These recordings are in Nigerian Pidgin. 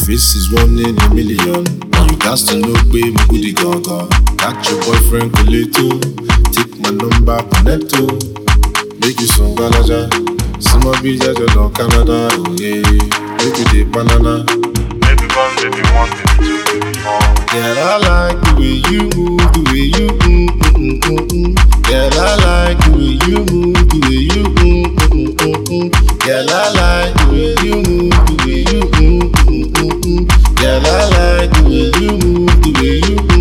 face is 1 in a million. And you got to know baby goody gaga. Catch your boyfriend Coleto. Take my number Connecto. Make you some galaja. Some of you just on Canada. Oh yeah. Make you the banana. Baby one, baby one, baby two, baby four. Girl, I like the way you move, the way you Girl, I like the way you move, the way you Girl, I like the way you move, the way you Girl, I like the way you move, the way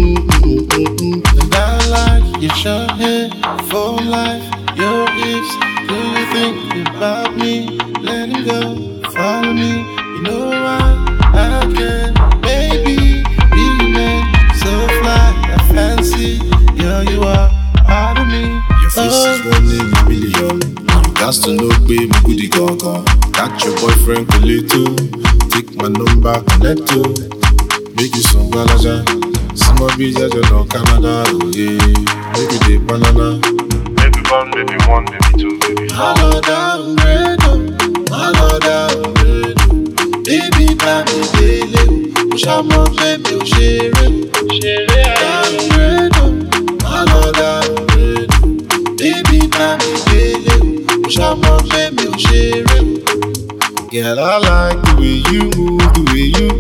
you And I like your short hair, for life, your hips. Do you think about me? Let him go, follow me. You know I can, baby, be your man. So fly, I fancy, yeah, you are part of me. Your face is 1 in a million. You got to know, baby, goody gaga. Catch your boyfriend Coleto. Take my number, Connecto. Make you some galaja. Some of you just on Canada, oh yeah. Make you the banana. Baby one, baby two, baby four. Hello, downgrade, hello, downgrade. Baby, baby, baby, push up my baby, share it. Downgrade, hello, downgrade. Baby, baby, baby, push up my baby, share it. Girl, I like the way you move, the way you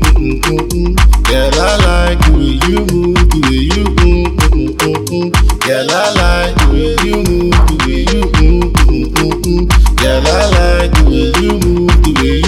Girl, I like the way you move, the way you Girl, I like the way you move, the way you Girl, I like the way you move, the way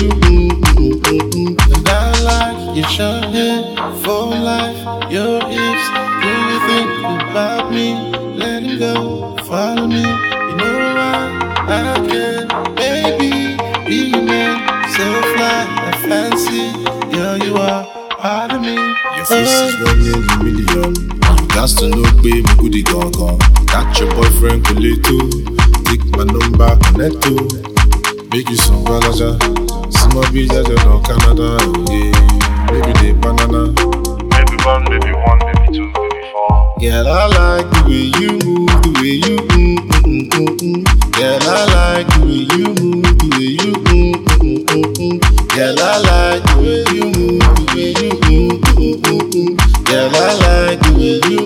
you And I like your short hair, for life, your hips. Do you think about me? Let him go, follow me. You know I can, baby, be your man. So fly, I fancy, yeah, you are part of me. Your face is 1 in a million. You got to know, baby, goody gaga. Catch your boyfriend Coleto. Take my number, Connecto. Make you some galaja. Some of you just on Canada, oh yeah. Maybe the banana. Baby one, baby two, baby four. Girl, I like the way you move, the way you Girl, I like the way you move, the way you Girl, I like the way you move, the way you Girl, I like the way you